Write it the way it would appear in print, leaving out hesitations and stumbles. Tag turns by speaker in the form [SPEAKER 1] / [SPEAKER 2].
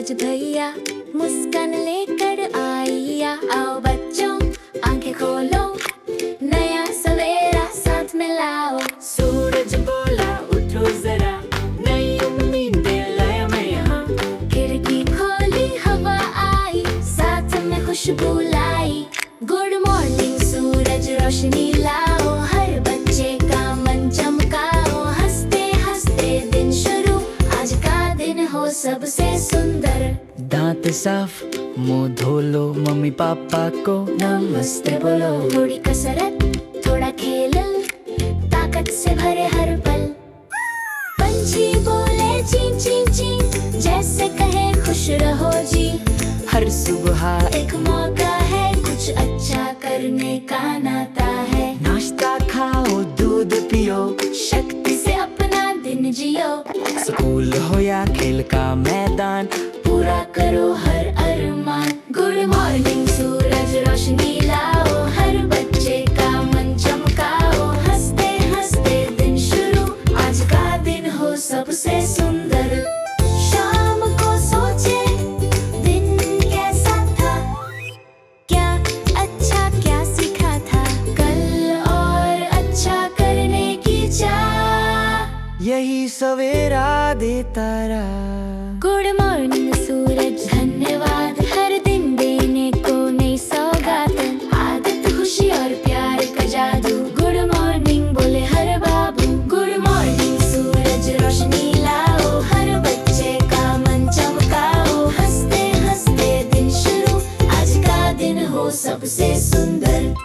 [SPEAKER 1] सूरज भैया मुस्कान लेकर आइया। आओ बच्चों आंखें खोलो, नया सवेरा साथ में लाओ।
[SPEAKER 2] सूरज बोला उठो जरा, नई उम्मीदें लाया मैं यहाँ।
[SPEAKER 1] खिड़की खोली हवा आई, साथ में खुशबू लाई। गुड मॉर्निंग सूरज रोशनी लाओ, हर बच्चे का मन चमकाओ। हंसते हंसते दिन शुरू, आज का दिन हो सबसे सुंदर।
[SPEAKER 2] दांत साफ मुंह धो लो, मम्मी पापा को नमस्ते बोलो।
[SPEAKER 1] थोड़ी कसरत थोड़ा खेल, ताकत से भरे हर पल। पंछी बोले चीं चीं चीं, जैसे कहे खुश रहो जी।
[SPEAKER 2] हर सुबह
[SPEAKER 1] एक मौका है, कुछ अच्छा करने का नाता है।
[SPEAKER 2] नाश्ता खाओ, दूध पियो,
[SPEAKER 1] शक्ति से अपना दिन जियो।
[SPEAKER 2] स्कूल हो या खेल का मैदान,
[SPEAKER 1] पूरा करो हर अरमान। गुड मॉर्निंग सूरज रोशनी लाओ, हर बच्चे का मन चमकाओ। हंसते हंसते दिन शुरू, आज का दिन हो सबसे सुंदर। शाम को सोचे दिन कैसा था, क्या अच्छा क्या सीखा था। कल और अच्छा करने की चाह,
[SPEAKER 2] यही सवेरा देता रहा।
[SPEAKER 1] गुड मॉर्निंग सूरज धन्यवाद, हर दिन देने को नई सौगात। आदत खुशी और प्यार का जादू, गुड मॉर्निंग बोले हर बाबू। गुड मॉर्निंग सूरज रोशनी लाओ, हर बच्चे का मन चमकाओ। हंसते हंसते दिन शुरू, आज का दिन हो सबसे सुंदर।